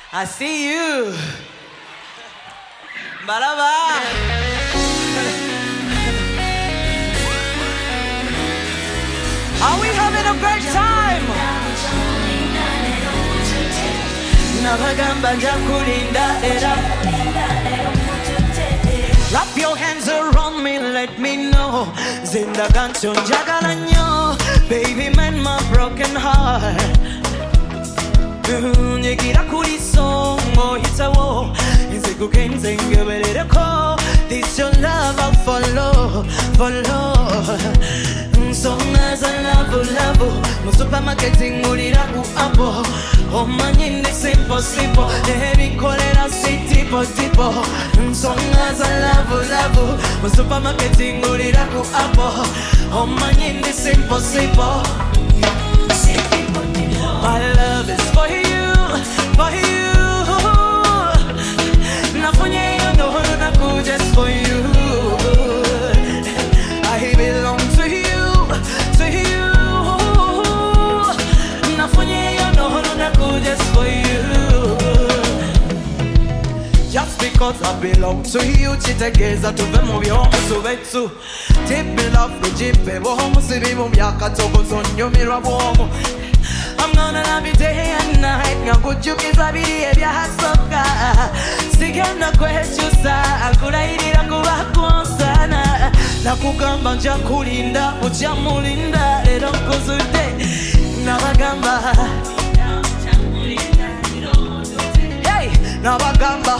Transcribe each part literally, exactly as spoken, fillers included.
I see you. Baraba. Are we having a great time? Nabagamba njakulinda era. Wrap your hands around me, let me know. Zindaga njagala nnyo, baby, mend my broken heart. Nyigira kuri songo hitawo, nze kugenze ngeberereko. This your love I follow, follow. Songas I love, love. Mu supermarket ngulira ku apple. Omanyi ndi simple, simple. Nebi kolera si tipo, tipo. Songas I love, love. Mu supermarket ngulira ku apple. Omanyi ndi simple, simple. My love is for you, for you. Nafunye yo no naku just for you. I belong to you, to you. Nafunye yo no naku just for you. Just because I belong to you, chitegeza tuve mu byomu tubetu. Tipi love jipe bomu sibi mu myaka togozo nyumirwa bomu. I'm gonna love you day and night. Ngakujukiza biri ebyasoka. Sigenda kwekyusa. Akulayirira kuba kwonsana. Nakugamba nja kulinda, ojja mulinda. Leero nkuzudde nabagamba. Hey, nabagamba.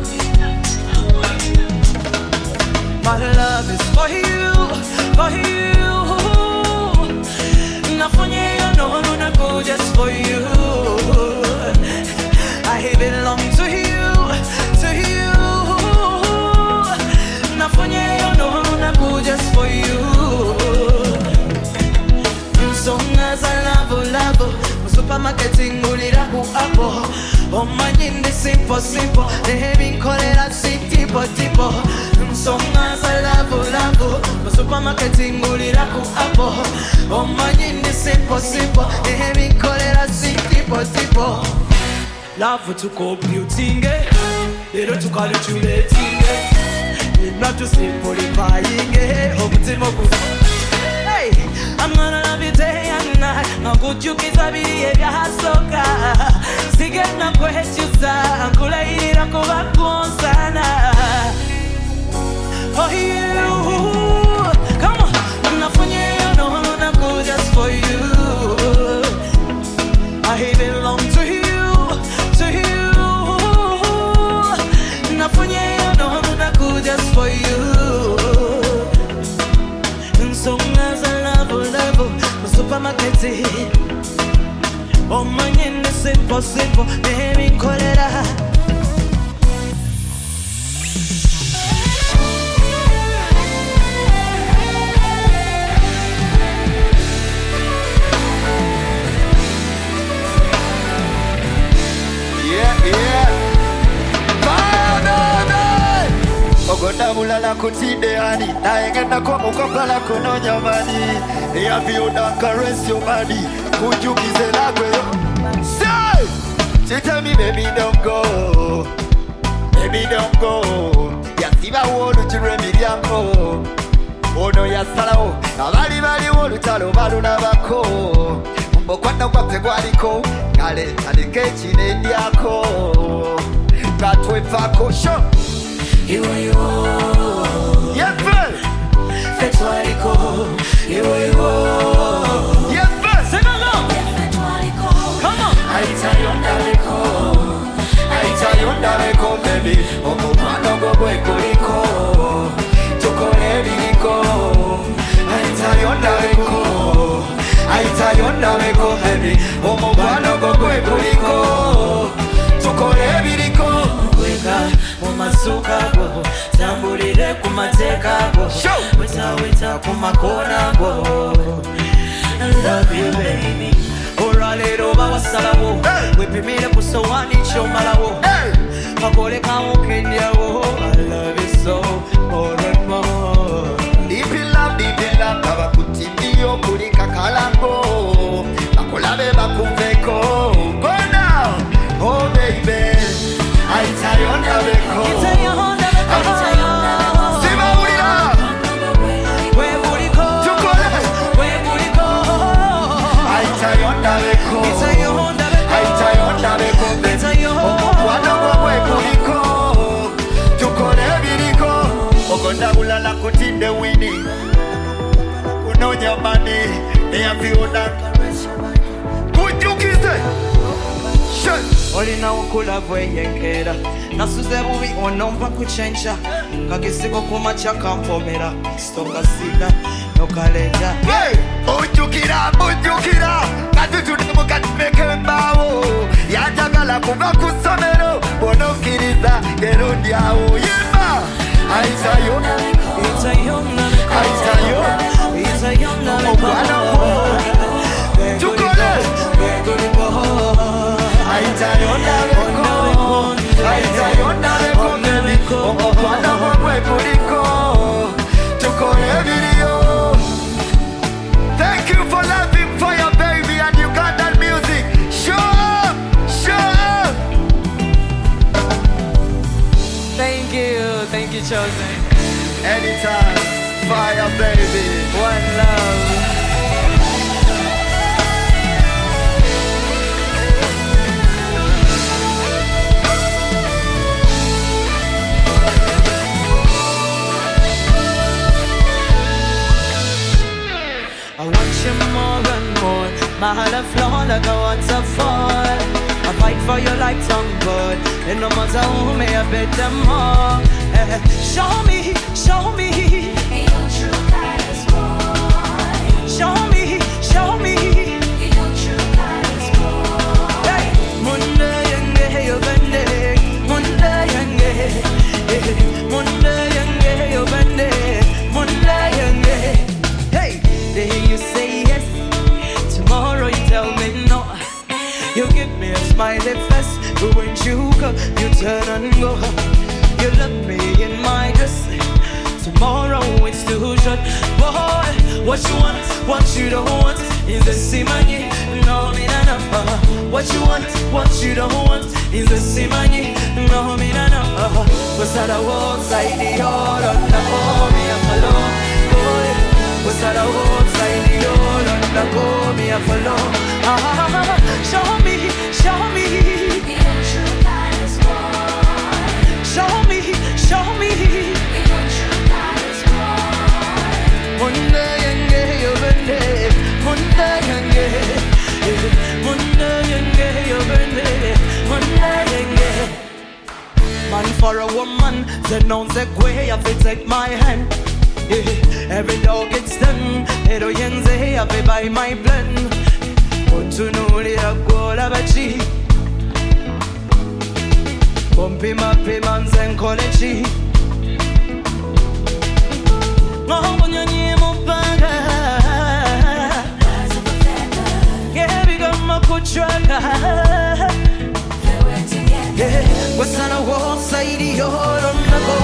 My love is for you, for you. Nafunye yo no no naku just for you. I belong to you, to you. Nafunye yo no no naku just for you. Songas I love, love. Supermarket ngulira ku apple. Omanyi ndi simple, simple. Nebi kolera si tipo, tipo. Songas I love, love. Supermarket ngulira ku apple. Omanyi ndi simple, simple. Nebi kolera si tipo, tipo. Love to computing, leero tukalculating, not to simplifying. Omutima gusa. Hey, I'm gonna love you day and night. Ngakujukiza biri ebyasoka. Sigenda kwekyusa. Akulayirira kuba kwonsana. For you, come on. Nafunye yo no naku just for you. I belong to you, to you. Nafunye yo no naku just for you. Songas I love, love. Supermarket. Oh my God, it's simple, simple. Nebi kolera. Ogonda mulala kutide hani na engenda kwa mukopala kunonya mani. Have you done caress your body? Kujukize lagwe. Say, she tell me baby don't go, baby don't go. Yasiba wolu chiremi lyango. Ono yasalao abali bali wolu talo baluna bako. Mbokwana kwapte gwaliko kale alike chine lyako. Gatwe fako show. You are you are. Yes, man. Fetwaliko. You are you are. Yes, man. Sing along. Fetwaliko. Come on. Aita yondareko. Aita yondareko, baby. Omo mano go boy koliko. Tukole biliko. Aita yondareko. Aita yondareko, baby. Omo mano go boy koliko. Tukole biliko. Mumasuka go, tambulire kumateka go. Wita wita kumakona go. I love you baby. Ora lero bawasala wo. Wepimire kusowani chomala wo. Makole kawo kenya wo. I love you so more and more. Deep in love, deep in love. Kaba kutimbiyo kulika kalango. Makolabe bakumveko. Go now, oh baby. nini kunonya mani eyaviona kujukize olina okula bweyenkera nasuze bubi onompa kuchenja kagisiko kumacha kampomera stonga sida nokaleja ojukira ojukira katutudemu katumeke mbawo yajagala kuva kusomero bonokiriza erondyawo yimba aitayo itayo aitayo itayo tukole aitayona beko aitayona beko beko okwana mwe kuliko tukole video. Thank you for loving Fire Baby and Ugandan music. Show up, show up. Thank you, thank you, Chosen. Anytime, Fire Baby. One love. I want you more and more. My heart a flow like a waterfall. I fight for you like tongue blood. And no matter who may I bet them all. Eh, show me, show me. Your true colors, boy. Show me, show me. Your true colors, boy. Hey, Munda yange yo bende. Munda yange. Munda yange yo bende. Munda yange. Hey, day you say yes, tomorrow you tell me no. You give me a smiley face, but when you go, you turn and go. You look me in my dress, tomorrow it's too short. Boy, what you want, what you don't want, is the same money, no me na na. What you want, what you don't want, is the same money, no me na na. What's that I want, side the all on the home, me I'm alone, boy. What's that I want, side the all on the home, me I'm alone. Ah, show me, show me. Your true colors, boy. Show me, show me. Your true colors, boy. Munda yange yo bende, munda yange, munda yange yo bende, munda yange. Man for a woman, the knows the way I fit take my hand. Yeah, every dog gets done, edo yenze I fit buy my blend. Otunuli akola bachi, bumpy mappy manze nkolechi. Mahonyanyi mupaga, Birds of a feather, yeah, biga makuchaka. they were together. Yeah, what's on a wall side you're on the go.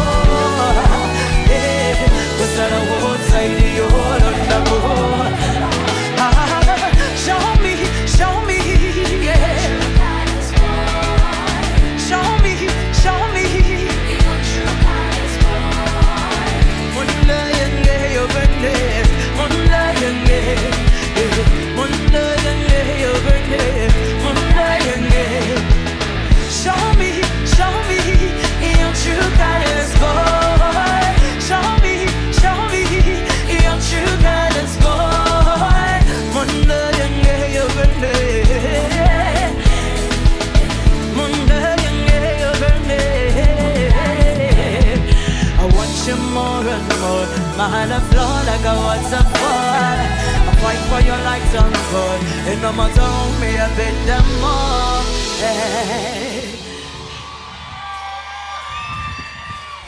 Yeah, what's on a wall side you're on the go. Ah, show me, show me, yeah. True colors, boy. Show me, show me. Your true colors, boy. Munda yange yo bende, munda yange, munda yange yo bende, munda yange. Show me, show me, your true colors, boy. Show me, show me, your true colors, boy. Munda yange yo bende, munda yange yo bende. I want you more and more. My heart a flow like a waterfall. I fight for your life, on God. And no matter how me, I bet them more. Hey.